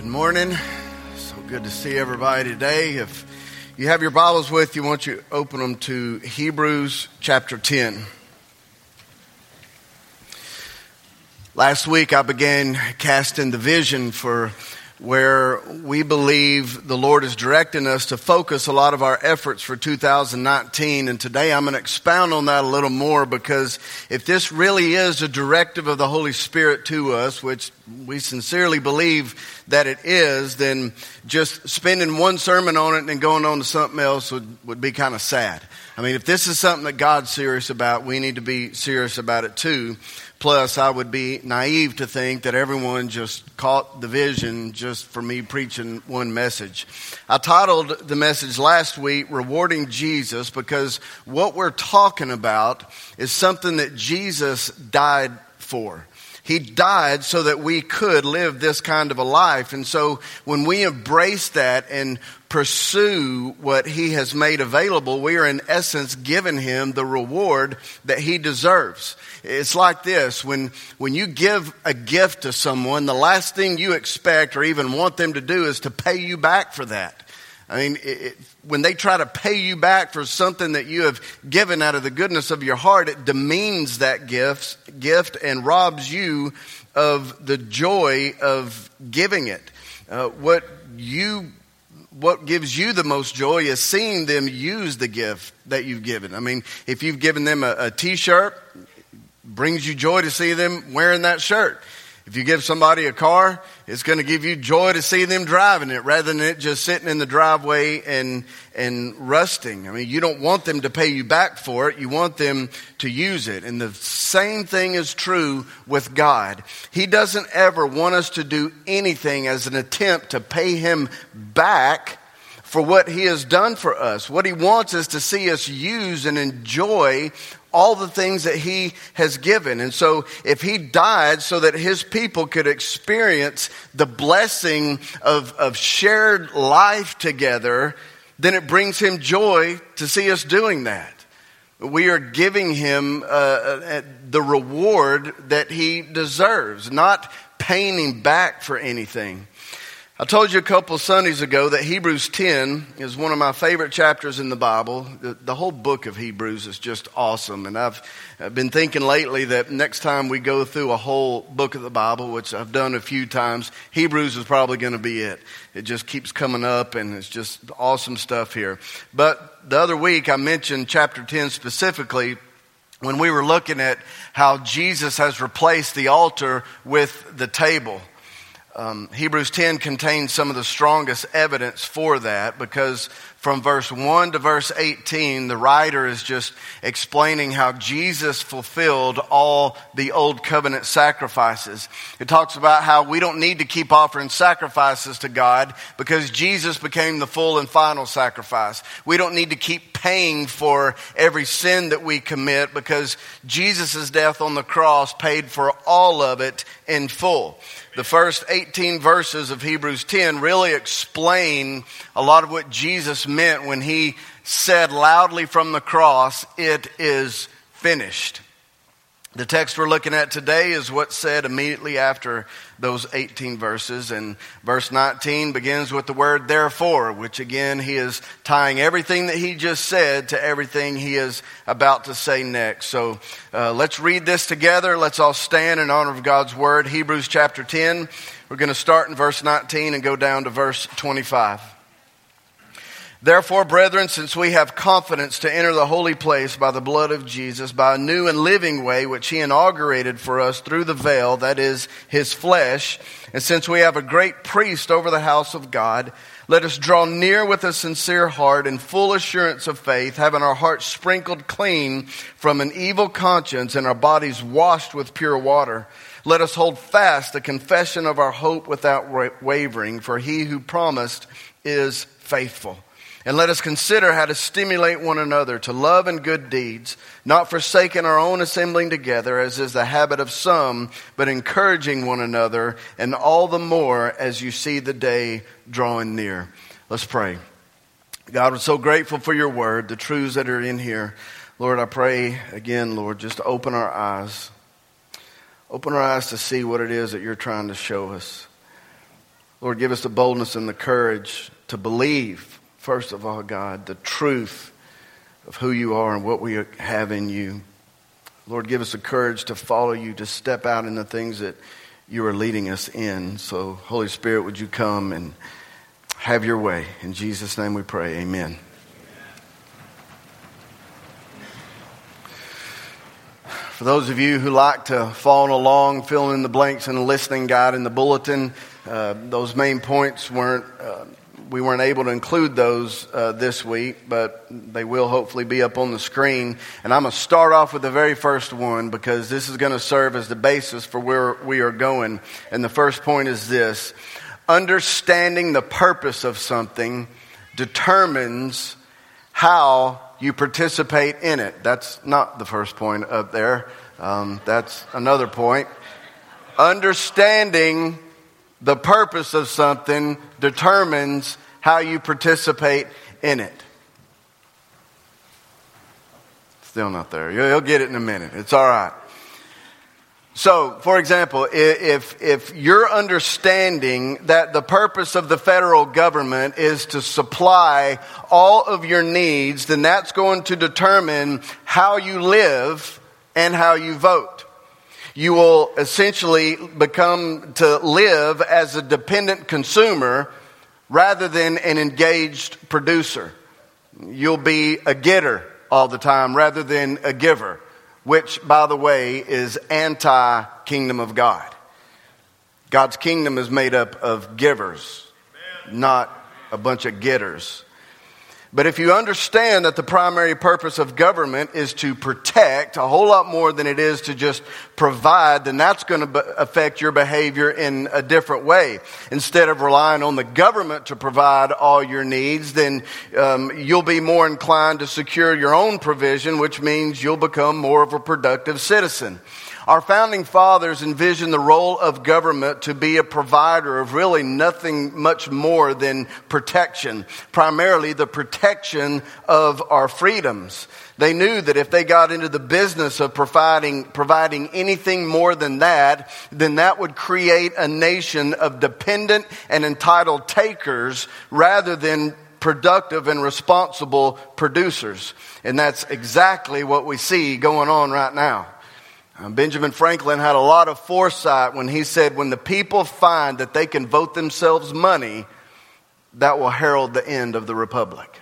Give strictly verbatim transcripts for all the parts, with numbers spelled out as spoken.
Good morning. So good to see everybody today. If you have your Bibles with you, I want you to open them to Hebrews chapter ten. Last week I began casting the vision for where we believe the Lord is directing us to focus a lot of our efforts for two thousand nineteen. And today I'm going to expound on that a little more, because if this really is a directive of the Holy Spirit to us, which we sincerely believe that it is, then just spending one sermon on it and then going on to something else would, would be kind of sad. I mean, if this is something that God's serious about, we need to be serious about it too. Plus, I would be naive to think that everyone just caught the vision just for me preaching one message. I titled the message last week, Rewarding Jesus, because what we're talking about is something that Jesus died for. He died so that we could live this kind of a life. And so when we embrace that and pursue what he has made available, we are in essence giving him the reward that he deserves. It's like this: when when you give a gift to someone, the last thing you expect or even want them to do is to pay you back for that. I mean, it, it, when they try to pay you back for something that you have given out of the goodness of your heart, it demeans that gift, gift and robs you of the joy of giving it. Uh, what you What gives you the most joy is seeing them use the gift that you've given. I mean, if you've given them a, a t-shirt, brings you joy to see them wearing that shirt. If you give somebody a car, it's going to give you joy to see them driving it rather than it just sitting in the driveway and and rusting. I mean, you don't want them to pay you back for it. You want them to use it. And the same thing is true with God. He doesn't ever want us to do anything as an attempt to pay him back for what he has done for us. What he wants is to see us use and enjoy all the things that he has given. And so if he died so that his people could experience the blessing of, of shared life together, then it brings him joy to see us doing that. We are giving him uh, the reward that he deserves, not paying him back for anything. I told you a couple Sundays ago that Hebrews ten is one of my favorite chapters in the Bible. The, the whole book of Hebrews is just awesome. And I've, I've been thinking lately that next time we go through a whole book of the Bible, which I've done a few times, Hebrews is probably going to be it. It just keeps coming up, and it's just awesome stuff here. But the other week I mentioned chapter ten specifically when we were looking at how Jesus has replaced the altar with the table. Um, Hebrews ten contains some of the strongest evidence for that, because from verse one to verse eighteen, the writer is just explaining how Jesus fulfilled all the old covenant sacrifices. It talks about how we don't need to keep offering sacrifices to God because Jesus became the full and final sacrifice. We don't need to keep paying for every sin that we commit because Jesus' death on the cross paid for all of it in full. The first eighteen verses of Hebrews ten really explain a lot of what Jesus meant when he said loudly from the cross, "It is finished." The text we're looking at today is what's said immediately after those eighteen verses. And verse nineteen begins with the word therefore, which again, he is tying everything that he just said to everything he is about to say next. So uh, let's read this together. Let's all stand in honor of God's word. Hebrews chapter ten. We're going to start in verse nineteen and go down to verse twenty-five. Therefore, brethren, since we have confidence to enter the holy place by the blood of Jesus, by a new and living way which he inaugurated for us through the veil, that is, his flesh, and since we have a great priest over the house of God, let us draw near with a sincere heart and full assurance of faith, having our hearts sprinkled clean from an evil conscience and our bodies washed with pure water. Let us hold fast the confession of our hope without wavering, for he who promised is faithful. And let us consider how to stimulate one another to love and good deeds, not forsaking our own assembling together, as is the habit of some, but encouraging one another, and all the more as you see the day drawing near. Let's pray. God, we're so grateful for your word, the truths that are in here. Lord, I pray again, Lord, just to open our eyes. Open our eyes to see what it is that you're trying to show us. Lord, give us the boldness and the courage to believe, first of all, God, the truth of who you are and what we have in you. Lord, give us the courage to follow you, to step out in the things that you are leading us in. So, Holy Spirit, would you come and have your way? In Jesus' name we pray. Amen. For those of you who like to follow along, fill in the blanks in the listening guide in the bulletin, uh, those main points weren't, uh, we weren't able to include those uh, this week, but they will hopefully be up on the screen. And I'm going to start off with the very first one because this is going to serve as the basis for where we are going. And the first point is this: understanding the purpose of something determines how you participate in it. That's not the first point up there. Um, that's another point. Understanding the purpose of something determines how you participate in it. Still not there. You'll get it in a minute. It's all right. So, for example, if if you're understanding that the purpose of the federal government is to supply all of your needs, then that's going to determine how you live and how you vote. You will essentially become to live as a dependent consumer rather than an engaged producer. You'll be a getter all the time rather than a giver, which, by the way, is anti-kingdom of God. God's kingdom is made up of givers, not a bunch of getters. But if you understand that the primary purpose of government is to protect a whole lot more than it is to just provide, then that's going to affect your behavior in a different way. Instead of relying on the government to provide all your needs, then um, you'll be more inclined to secure your own provision, which means you'll become more of a productive citizen. Our founding fathers envisioned the role of government to be a provider of really nothing much more than protection, primarily the protection of our freedoms. They knew that if they got into the business of providing providing anything more than that, then that would create a nation of dependent and entitled takers rather than productive and responsible producers. And that's exactly what we see going on right now. Benjamin Franklin had a lot of foresight when he said, when the people find that they can vote themselves money, that will herald the end of the republic.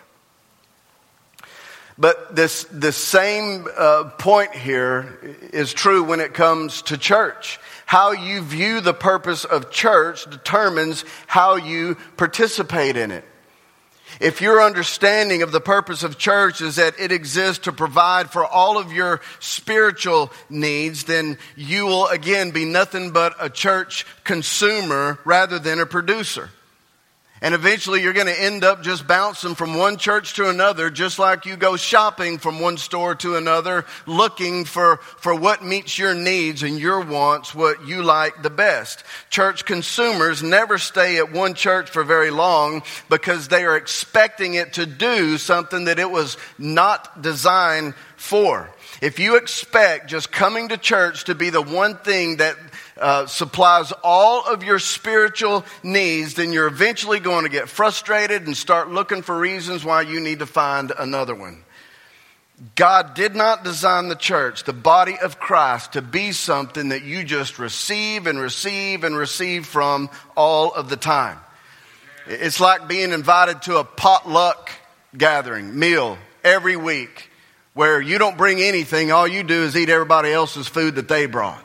But this, this same uh, point here is true when it comes to church. How you view the purpose of church determines how you participate in it. If your understanding of the purpose of church is that it exists to provide for all of your spiritual needs, then you will again be nothing but a church consumer rather than a producer. And eventually you're going to end up just bouncing from one church to another, just like you go shopping from one store to another, looking for, for what meets your needs and your wants, what you like the best. Church consumers never stay at one church for very long because they are expecting it to do something that it was not designed for. If you expect just coming to church to be the one thing that uh, supplies all of your spiritual needs, then you're eventually going to get frustrated and start looking for reasons why you need to find another one. God did not design the church, the body of Christ, to be something that you just receive and receive and receive from all of the time. It's like being invited to a potluck gathering, meal every week, where you don't bring anything, all you do is eat everybody else's food that they brought.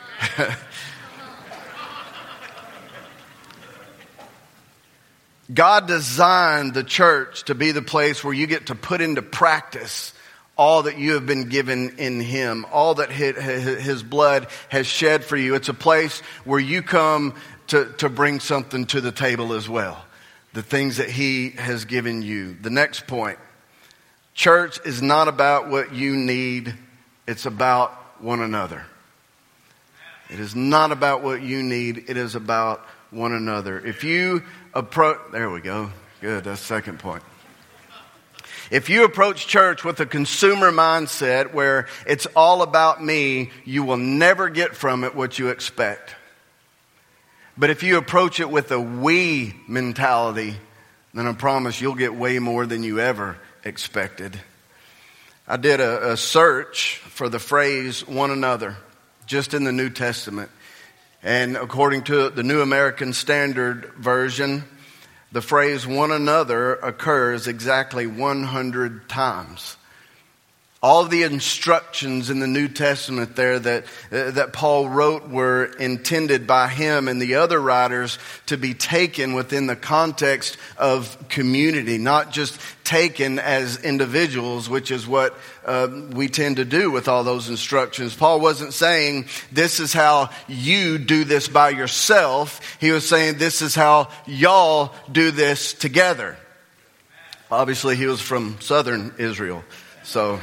God designed the church to be the place where you get to put into practice all that you have been given in Him, all that His blood has shed for you. It's a place where you come to, to bring something to the table as well, the things that He has given you. The next point. Church is not about what you need, it's about one another. It is not about what you need, it is about one another. If you approach, there we go, good, that's the second point. If you approach church with a consumer mindset where it's all about me, you will never get from it what you expect. But if you approach it with a we mentality, then I promise you'll get way more than you ever expected. I did a, a search for the phrase one another, just in the New Testament. And according to the New American Standard Version, the phrase one another occurs exactly one hundred times. All of the instructions in the New Testament there that uh, that Paul wrote were intended by him and the other writers to be taken within the context of community, not just taken as individuals, which is what uh, we tend to do with all those instructions. Paul wasn't saying this is how you do this by yourself. He was saying this is how y'all do this together. Obviously, he was from southern Israel. So,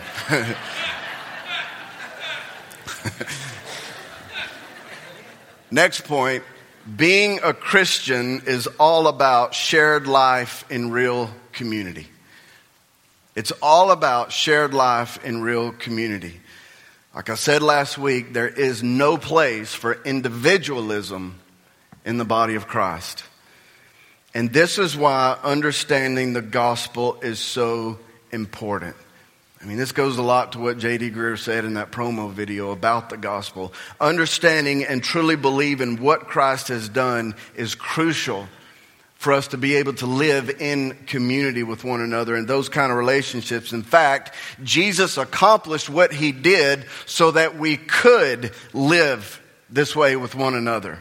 next point, being a Christian is all about shared life in real community. It's all about shared life in real community. Like I said last week, there is no place for individualism in the body of Christ. And this is why understanding the gospel is so important. I mean, this goes a lot to what J D Greer said in that promo video about the gospel. Understanding and truly believing what Christ has done is crucial for us to be able to live in community with one another and those kind of relationships. In fact, Jesus accomplished what he did so that we could live this way with one another.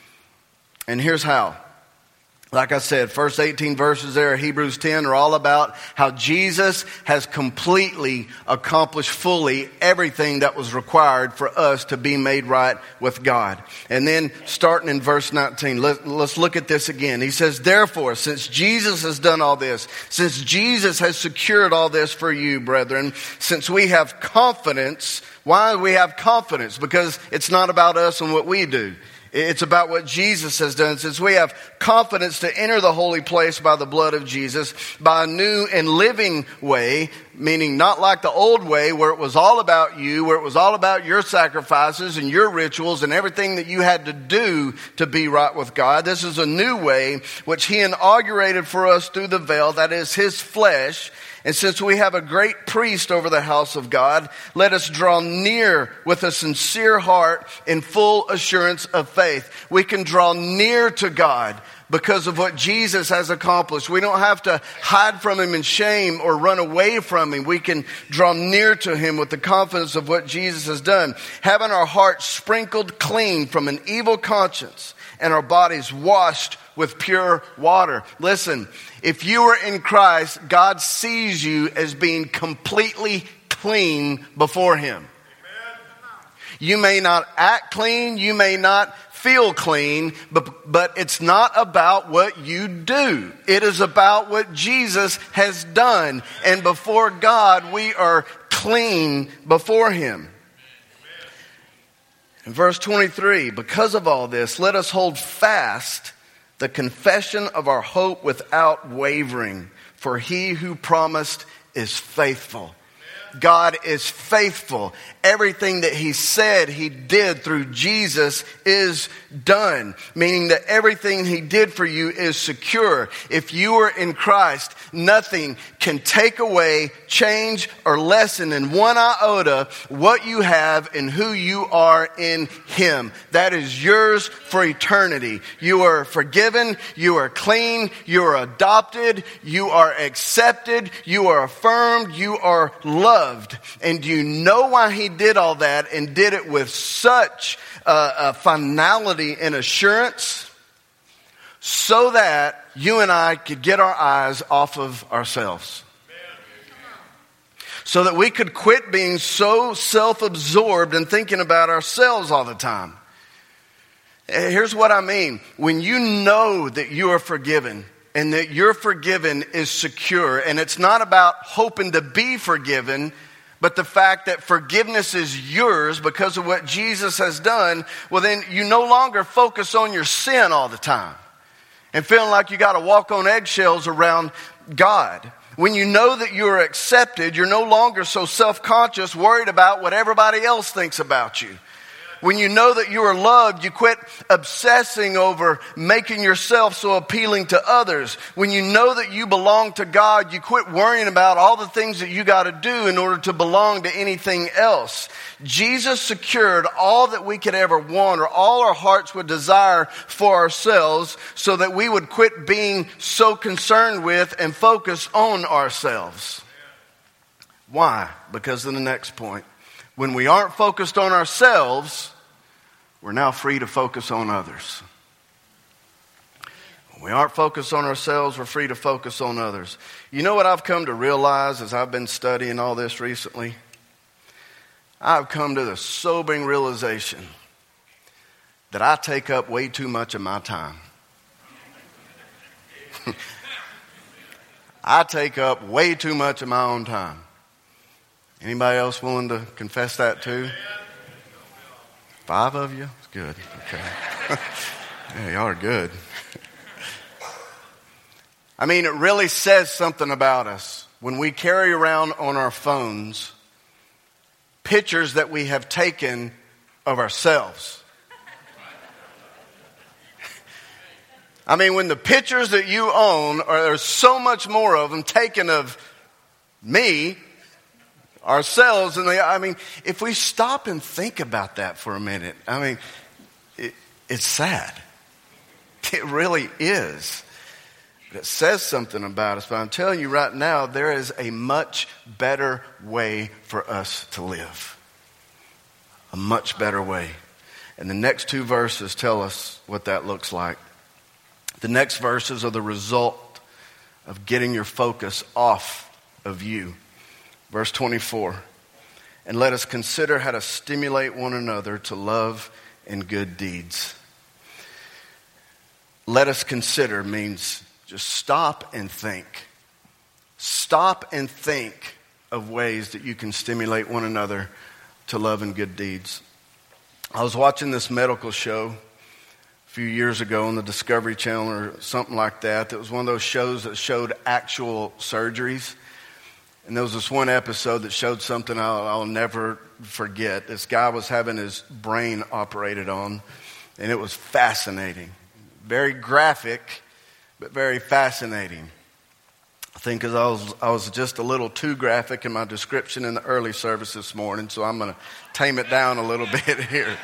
And here's how. Like I said, first eighteen verses there, Hebrews ten, are all about how Jesus has completely accomplished fully everything that was required for us to be made right with God. And then starting in verse nineteen, let, let's look at this again. He says, therefore, since Jesus has done all this, since Jesus has secured all this for you, brethren, since we have confidence, why do we have confidence? Because it's not about us and what we do. It's about what Jesus has done. Since we have confidence to enter the holy place by the blood of Jesus, by a new and living way, meaning not like the old way where it was all about you, where it was all about your sacrifices and your rituals and everything that you had to do to be right with God. This is a new way which he inaugurated for us through the veil, that is his flesh. And since we have a great priest over the house of God, let us draw near with a sincere heart in full assurance of faith. We can draw near to God because of what Jesus has accomplished. We don't have to hide from him in shame or run away from him. We can draw near to him with the confidence of what Jesus has done, having our hearts sprinkled clean from an evil conscience and our bodies washed with pure water. Listen, if you are in Christ, God sees you as being completely clean before him. Amen. You may not act clean, you may not feel clean, but, but it's not about what you do. It is about what Jesus has done. And before God, we are clean before him. In verse twenty-three, because of all this, let us hold fast the confession of our hope without wavering, for he who promised is faithful. God is faithful. Everything that he said he did through Jesus is done, meaning that everything he did for you is secure. If you are in Christ, nothing can take away, change, or lessen in one iota what you have and who you are in him. That is yours for eternity. You are forgiven, you are clean, you are adopted, you are accepted, you are affirmed, you are loved. And do you know why he did all that and did it with such uh, a finality and assurance? So that you and I could get our eyes off of ourselves. So that we could quit being so self-absorbed and thinking about ourselves all the time. Here's what I mean. When you know that you are forgiven, and that your forgiven is secure. And it's not about hoping to be forgiven, but the fact that forgiveness is yours because of what Jesus has done. Well, then you no longer focus on your sin all the time and feeling like you got to walk on eggshells around God. When you know that you're accepted, you're no longer so self-conscious, worried about what everybody else thinks about you. When you know that you are loved, you quit obsessing over making yourself so appealing to others. When you know that you belong to God, you quit worrying about all the things that you got to do in order to belong to anything else. Jesus secured all that we could ever want or all our hearts would desire for ourselves so that we would quit being so concerned with and focus on ourselves. Why? Because of the next point. When we aren't focused on ourselves, we're now free to focus on others. When we aren't focused on ourselves, we're free to focus on others. You know what I've come to realize as I've been studying all this recently? I've come to the sobering realization that I take up way too much of my time. I take up way too much of my own time. Anybody else willing to confess that too? Five of you? It's good. Okay. Yeah, y'all are good. I mean, it really says something about us when we carry around on our phones pictures that we have taken of ourselves. I mean, when the pictures that you own, are, there's so much more of them taken of me, ourselves, and they, I mean, if we stop and think about that for a minute, I mean, it, it's sad. It really is. But it says something about us. But I'm telling you right now, there is a much better way for us to live. A much better way. And the next two verses tell us what that looks like. The next verses are the result of getting your focus off of you. Verse twenty-four, and let us consider how to stimulate one another to love and good deeds. Let us consider means just stop and think. Stop and think of ways that you can stimulate one another to love and good deeds. I was watching this medical show a few years ago on the Discovery Channel or something like that. That was one of those shows that showed actual surgeries. And there was this one episode that showed something I'll, I'll never forget. This guy was having his brain operated on, and it was fascinating. Very graphic, but very fascinating. I think because I was, I was just a little too graphic in my description in the early service this morning, so I'm going to tame it down a little bit here.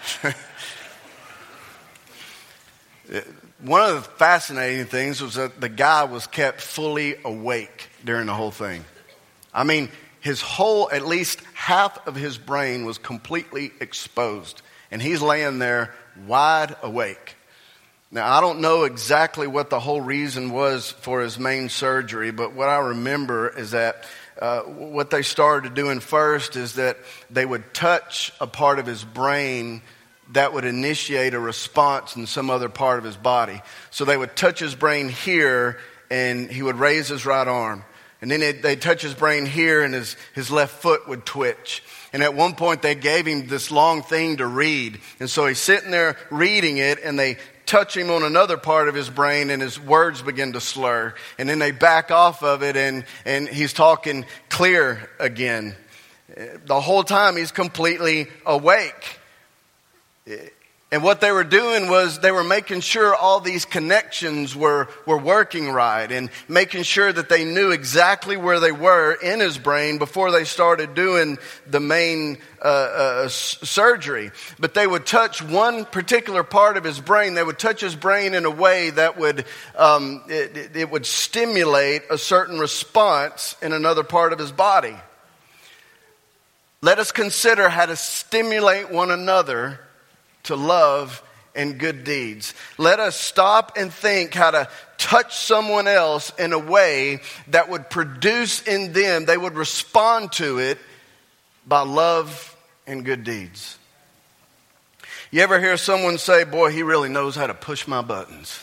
One of the fascinating things was that the guy was kept fully awake during the whole thing. I mean, his whole, at least half of his brain was completely exposed. And he's laying there wide awake. Now, I don't know exactly what the whole reason was for his main surgery, but what I remember is that uh, what they started doing first is that they would touch a part of his brain that would initiate a response in some other part of his body. So they would touch his brain here, and he would raise his right arm. And then it, they'd touch his brain here, and his, his left foot would twitch. And at one point, they gave him this long thing to read. And so he's sitting there reading it, and they touch him on another part of his brain, and his words begin to slur. And then they back off of it, and, and he's talking clear again. The whole time, he's completely awake. And what they were doing was they were making sure all these connections were, were working right and making sure that they knew exactly where they were in his brain before they started doing the main uh, uh, surgery. But they would touch one particular part of his brain. They would touch his brain in a way that would um, it, it would stimulate a certain response in another part of his body. Let us consider how to stimulate one another to love and good deeds. Let us stop and think how to touch someone else in a way that would produce in them, they would respond to it by love and good deeds. You ever hear someone say, boy, he really knows how to push my buttons?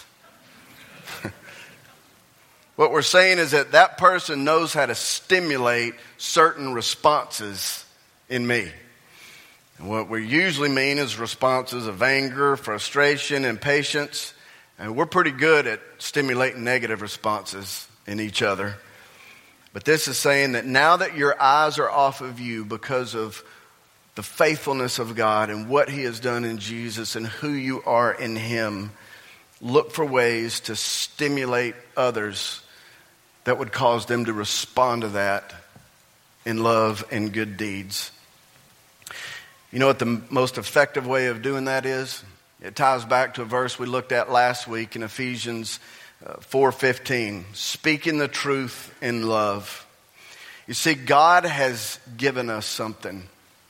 What we're saying is that that person knows how to stimulate certain responses in me. And what we usually mean is responses of anger, frustration, impatience. And we're pretty good at stimulating negative responses in each other. But this is saying that now that your eyes are off of you because of the faithfulness of God and what he has done in Jesus and who you are in him, look for ways to stimulate others that would cause them to respond to that in love and good deeds. You know what the most effective way of doing that is? It ties back to a verse we looked at last week in Ephesians four fifteen, speaking the truth in love. You see, God has given us something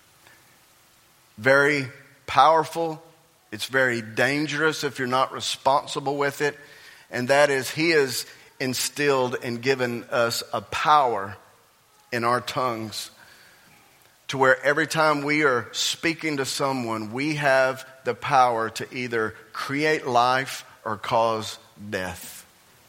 very powerful. It's very dangerous if you're not responsible with it. And that is, he has instilled and given us a power in our tongues to where every time we are speaking to someone, we have the power to either create life or cause death.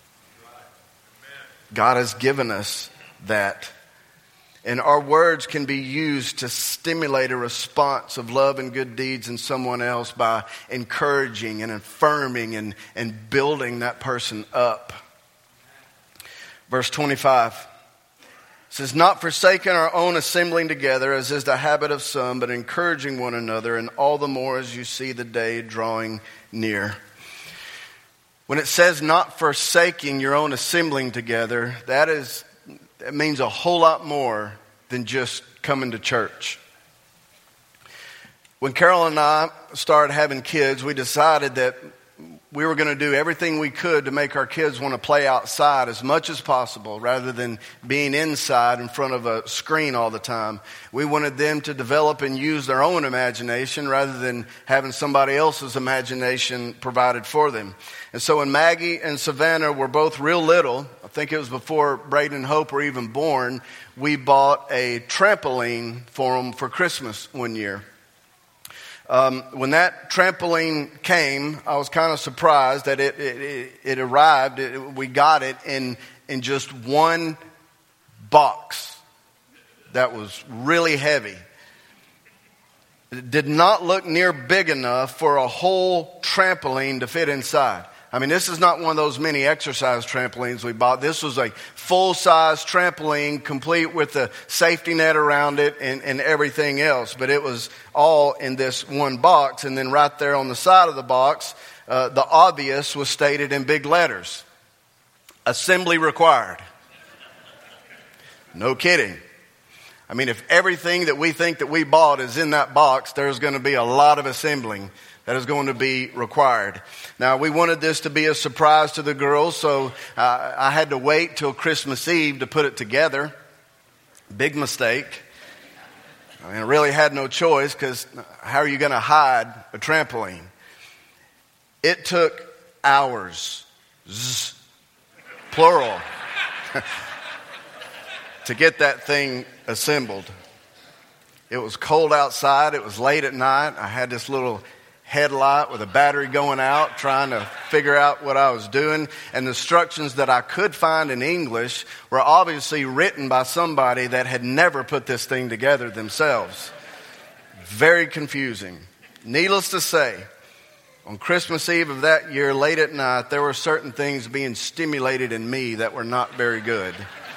God has given us that. And our words can be used to stimulate a response of love and good deeds in someone else by encouraging and affirming and, and building that person up. Verse twenty-five says, not forsaking our own assembling together, as is the habit of some, but encouraging one another, and all the more as you see the day drawing near. When it says not forsaking your own assembling together, that is, it means a whole lot more than just coming to church. When Carol and I started having kids, we decided that we were going to do everything we could to make our kids want to play outside as much as possible rather than being inside in front of a screen all the time. We wanted them to develop and use their own imagination rather than having somebody else's imagination provided for them. And so when Maggie and Savannah were both real little, I think it was before Braden and Hope were even born, we bought a trampoline for them for Christmas one year. Um, when that trampoline came, I was kind of surprised that it it, it arrived. It, we got it in in just one box that was really heavy. It did not look near big enough for a whole trampoline to fit inside. I mean, this is not one of those mini exercise trampolines we bought. This was a full-size trampoline, complete with a safety net around it and, and everything else. But it was all in this one box. And then right there on the side of the box, uh, the obvious was stated in big letters. Assembly required. No kidding. I mean, if everything that we think that we bought is in that box, there's going to be a lot of assembling that is going to be required. Now, we wanted this to be a surprise to the girls, so uh, I had to wait till Christmas Eve to put it together. Big mistake. I mean, I really had no choice, because how are you going to hide a trampoline? It took hours, zzz, plural, to get that thing assembled. It was cold outside. It was late at night. I had this little headlight with a battery going out, trying to figure out what I was doing. And the instructions that I could find in English were obviously written by somebody that had never put this thing together themselves. Very confusing. Needless to say, on Christmas Eve of that year, late at night, there were certain things being stimulated in me that were not very good.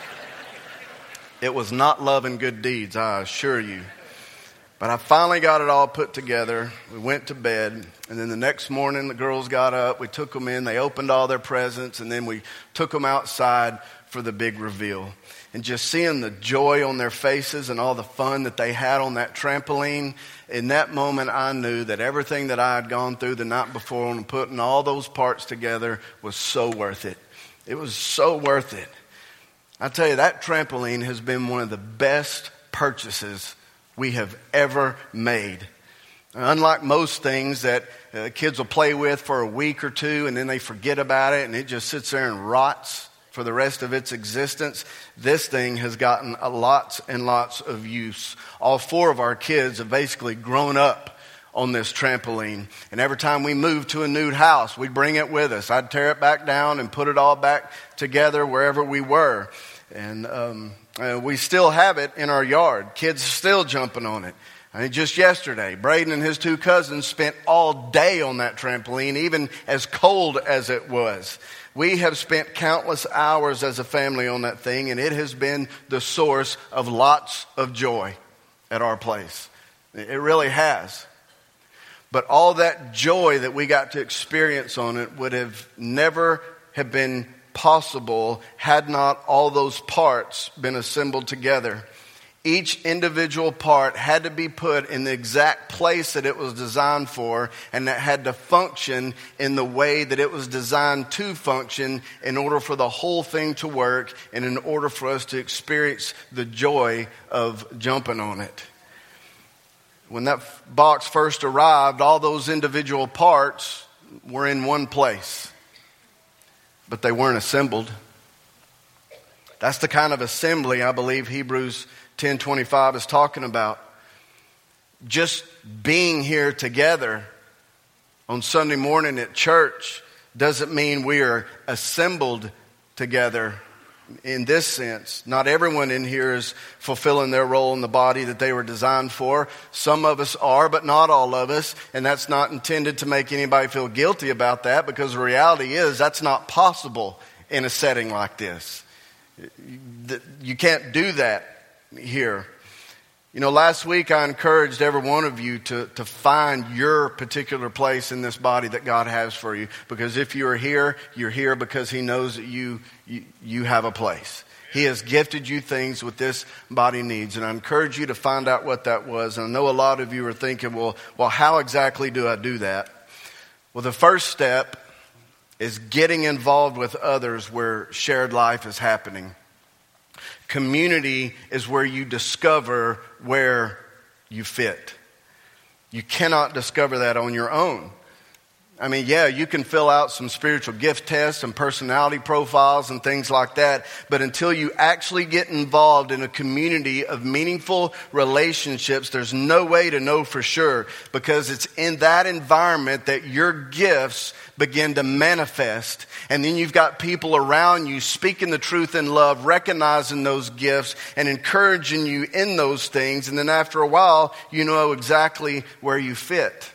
It was not love and good deeds, I assure you. But I finally got it all put together. We went to bed, and then the next morning the girls got up. We took them in. They opened all their presents, and then we took them outside for the big reveal. And just seeing the joy on their faces and all the fun that they had on that trampoline, in that moment I knew that everything that I had gone through the night before and putting all those parts together was so worth it. It was so worth it. I tell you, that trampoline has been one of the best purchases we have ever made. Unlike most things that uh, kids will play with for a week or two and then they forget about it and it just sits there and rots for the rest of its existence, this thing has gotten a lots and lots of use. All four of our kids have basically grown up on this trampoline. And every time we moved to a new house, we'd bring it with us. I'd tear it back down and put it all back together wherever we were. And um, uh, we still have it in our yard. Kids are still jumping on it. I mean, just yesterday, Braden and his two cousins spent all day on that trampoline, even as cold as it was. We have spent countless hours as a family on that thing, and it has been the source of lots of joy at our place. It really has. But all that joy that we got to experience on it would have never have been possible had not all those parts been assembled together. Each individual part had to be put in the exact place that it was designed for, and that had to function in the way that it was designed to function in order for the whole thing to work and in order for us to experience the joy of jumping on it. When that box first arrived, all those individual parts were in one place, but they weren't assembled. That's the kind of assembly I believe Hebrews ten twenty-five is talking about. Just being here together on Sunday morning at church doesn't mean we are assembled together in this sense. Not everyone in here is fulfilling their role in the body that they were designed for. Some of us are, but not all of us. And that's not intended to make anybody feel guilty about that, because the reality is that's not possible in a setting like this. You can't do that here. You know, last week I encouraged every one of you to, to find your particular place in this body that God has for you. Because if you are here, you're here because He knows that you, you, you have a place. He has gifted you things with this body needs. And I encourage you to find out what that was. And I know a lot of you are thinking, well, well, how exactly do I do that? Well, the first step is getting involved with others where shared life is happening. Community is where you discover where you fit. You cannot discover that on your own. I mean, yeah, you can fill out some spiritual gift tests and personality profiles and things like that, but until you actually get involved in a community of meaningful relationships, there's no way to know for sure, because it's in that environment that your gifts begin to manifest. And then you've got people around you speaking the truth in love, recognizing those gifts and encouraging you in those things. And then after a while, you know exactly where you fit.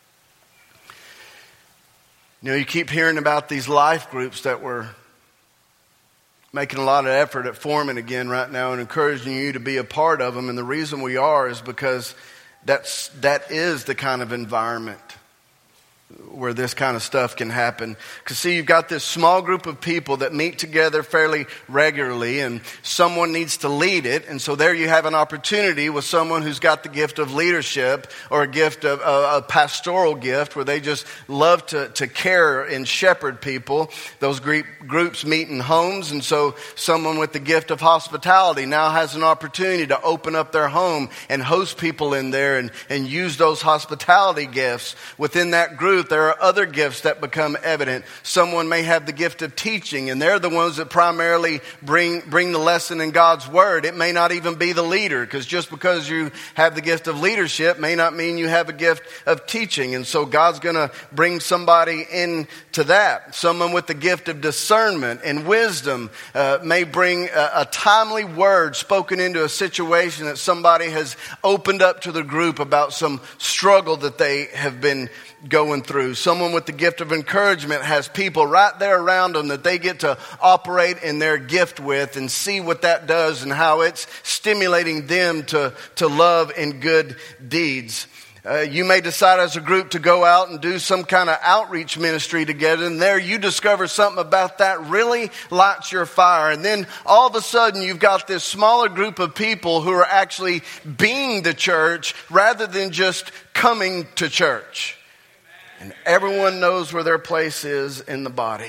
You know, you keep hearing about these life groups that we're making a lot of effort at forming again right now and encouraging you to be a part of them. And the reason we are is because that's, that is the kind of environment where this kind of stuff can happen. Because see, you've got this small group of people that meet together fairly regularly, and someone needs to lead it. And so there you have an opportunity with someone who's got the gift of leadership, or a gift of a, a pastoral gift where they just love to, to care and shepherd people. Those group, groups meet in homes, and so someone with the gift of hospitality now has an opportunity to open up their home and host people in there and, and use those hospitality gifts. Within that group, there are other gifts that become evident. Someone may have the gift of teaching, and they're the ones that primarily bring bring the lesson in God's Word. It may not even be the leader, because just because you have the gift of leadership may not mean you have a gift of teaching. And so God's going to bring somebody into that. Someone with the gift of discernment and wisdom uh, may bring a, a timely word spoken into a situation that somebody has opened up to the group about some struggle that they have been going through. Someone with the gift of encouragement has people right there around them that they get to operate in their gift with and see what that does and how it's stimulating them to, to love and good deeds. Uh, you may decide as a group to go out and do some kind of outreach ministry together, and there you discover something about that really lights your fire. And then all of a sudden you've got this smaller group of people who are actually being the church rather than just coming to church. And everyone knows where their place is in the body.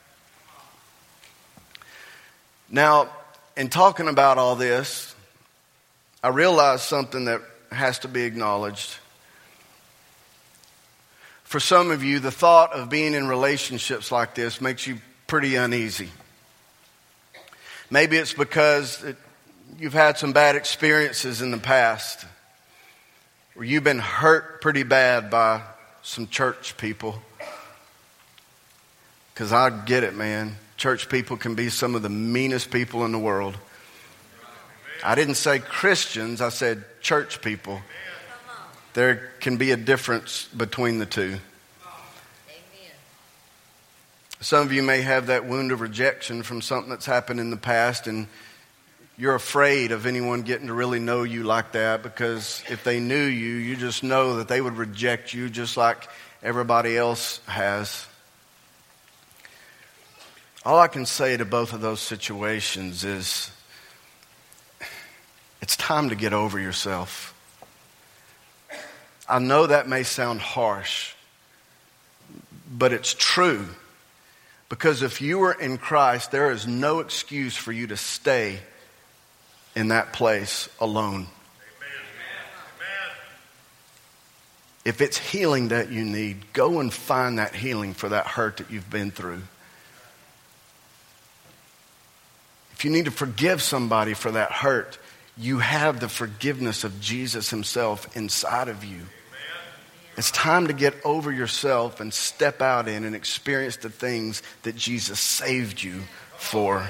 Now, in talking about all this, I realized something that has to be acknowledged. For some of you, the thought of being in relationships like this makes you pretty uneasy. Maybe it's because it, you've had some bad experiences in the past, where you've been hurt pretty bad by some church people. Because I get it, man. Church people can be some of the meanest people in the world. I didn't say Christians, I said church people. There can be a difference between the two. Some of you may have that wound of rejection from something that's happened in the past, and you're afraid of anyone getting to really know you like that, because if they knew you, you just know that they would reject you just like everybody else has. All I can say to both of those situations is it's time to get over yourself. I know that may sound harsh, but it's true. Because if you are in Christ, there is no excuse for you to stay in that place alone. Amen. If it's healing that you need, go and find that healing for that hurt that you've been through. If you need to forgive somebody for that hurt, you have the forgiveness of Jesus himself inside of you. It's time to get over yourself and step out in and experience the things that Jesus saved you for.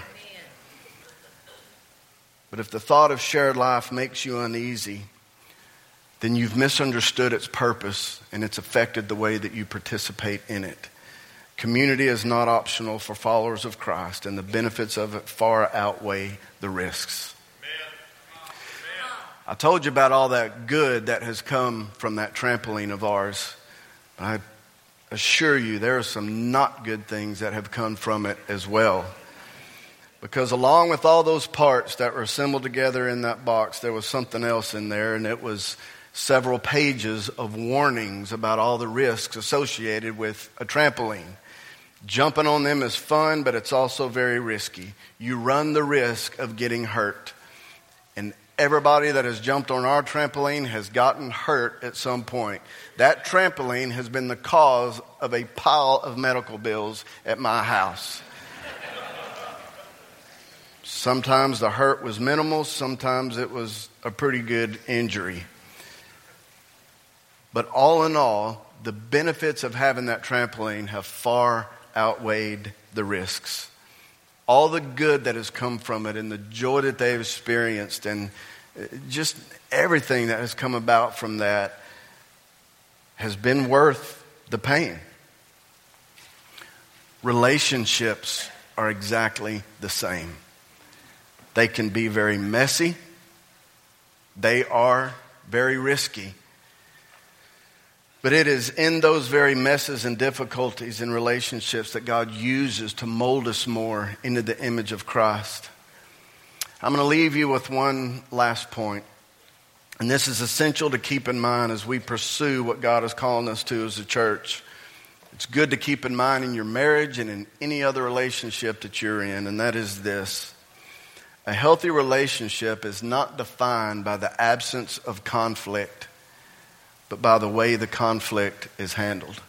But if the thought of shared life makes you uneasy, then you've misunderstood its purpose and it's affected the way that you participate in it. Community is not optional for followers of Christ, and the benefits of it far outweigh the risks. I told you about all that good that has come from that trampoline of ours. I assure you there are some not good things that have come from it as well. Because along with all those parts that were assembled together in that box, there was something else in there, and it was several pages of warnings about all the risks associated with a trampoline. Jumping on them is fun, but it's also very risky. You run the risk of getting hurt. And everybody that has jumped on our trampoline has gotten hurt at some point. That trampoline has been the cause of a pile of medical bills at my house. Sometimes the hurt was minimal, sometimes it was a pretty good injury. But all in all, the benefits of having that trampoline have far outweighed the risks. All the good that has come from it and the joy that they've experienced and just everything that has come about from that has been worth the pain. Relationships are exactly the same. They can be very messy. They are very risky. But it is in those very messes and difficulties in relationships that God uses to mold us more into the image of Christ. I'm going to leave you with one last point. And this is essential to keep in mind as we pursue what God is calling us to as a church. It's good to keep in mind in your marriage and in any other relationship that you're in, and that is this. A healthy relationship is not defined by the absence of conflict, but by the way the conflict is handled.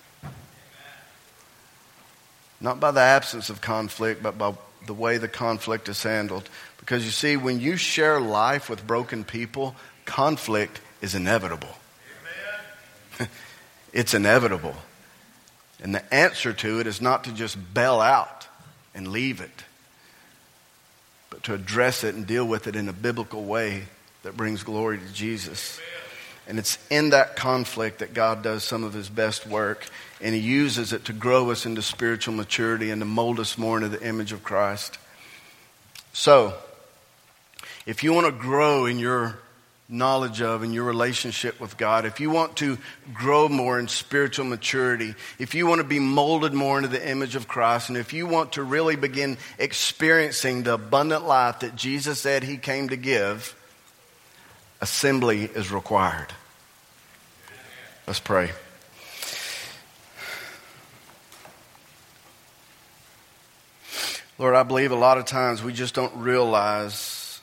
Not by the absence of conflict, but by the way the conflict is handled. Because you see, when you share life with broken people, conflict is inevitable. It's inevitable. And the answer to it is not to just bail out and leave it, but to address it and deal with it in a biblical way that brings glory to Jesus. And it's in that conflict that God does some of his best work. And he uses it to grow us into spiritual maturity and to mold us more into the image of Christ. So, if you want to grow in your knowledge of and your relationship with God, if you want to grow more in spiritual maturity, if you want to be molded more into the image of Christ, and if you want to really begin experiencing the abundant life that Jesus said he came to give, assembly is required. Let's pray. Lord, I believe a lot of times we just don't realize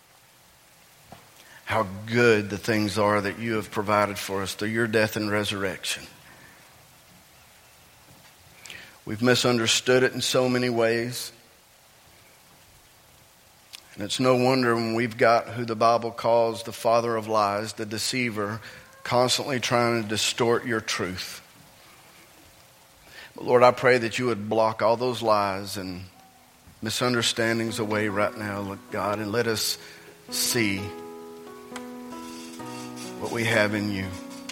how good the things are that you have provided for us through your death and resurrection. We've misunderstood it in so many ways. And it's no wonder when we've got who the Bible calls the father of lies, the deceiver, constantly trying to distort your truth. But Lord, I pray that you would block all those lies and misunderstandings away right now, God, and let us see what we have in you.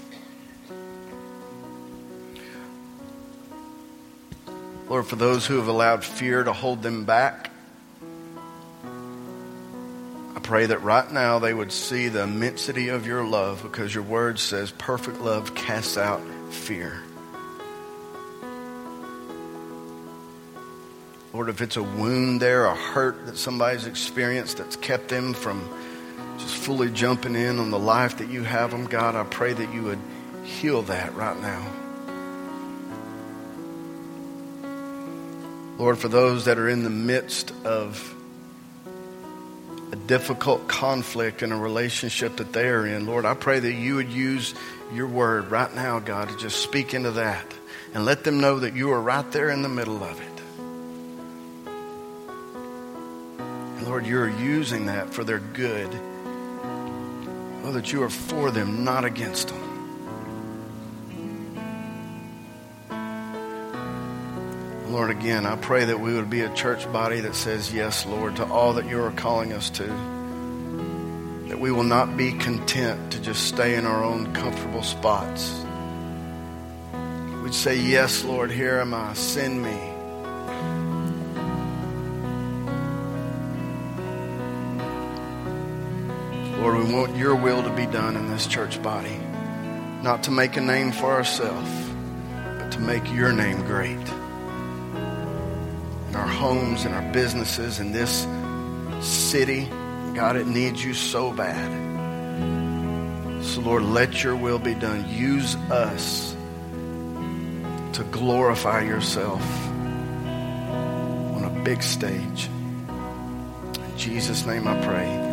Lord, for those who have allowed fear to hold them back, pray that right now they would see the immensity of your love, because your word says perfect love casts out fear. Lord, if it's a wound there, a hurt that somebody's experienced that's kept them from just fully jumping in on the life that you have them, God, I pray that you would heal that right now. Lord, for those that are in the midst of a difficult conflict in a relationship that they are in, Lord, I pray that you would use your word right now, God, to just speak into that and let them know that you are right there in the middle of it. And Lord, you are using that for their good. Oh, that you are for them, not against them. Lord, again, I pray that we would be a church body that says yes, Lord, to all that you are calling us to. That we will not be content to just stay in our own comfortable spots. We'd say, yes, Lord, here am I, send me. Lord, we want your will to be done in this church body. Not to make a name for ourselves, but to make your name great. In our homes, in our businesses, in this city, God, it needs you so bad. So Lord, let your will be done. Use us to glorify yourself on a big stage. In Jesus' name I pray.